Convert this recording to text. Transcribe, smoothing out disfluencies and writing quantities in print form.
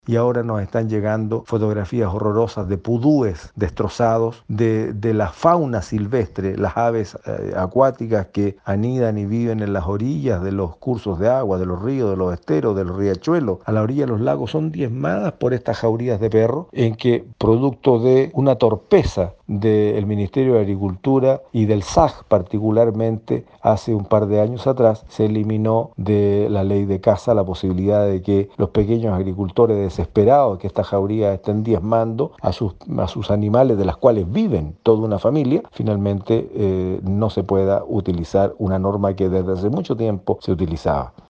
y ahora nos están llegando fotografías horrorosas de pudúes destrozados, de la fauna silvestre, las aves acuáticas que anidan y viven en las orillas de los cursos de agua, de los ríos, de los esteros, de los riachuelos, a la orilla de los lagos, son diezmadas por estas jaurías de perros, en que producto de una torpeza del Ministerio de Agricultura y del SAG particularmente, hace un par de años atrás se eliminó de la ley de caza la posibilidad de que los pequeños agricultores desesperados que estas jaurías estén diezmando a sus animales de las cuales viven toda una familia, finalmente no se pueda utilizar una norma que desde hace mucho tiempo se utilizaba.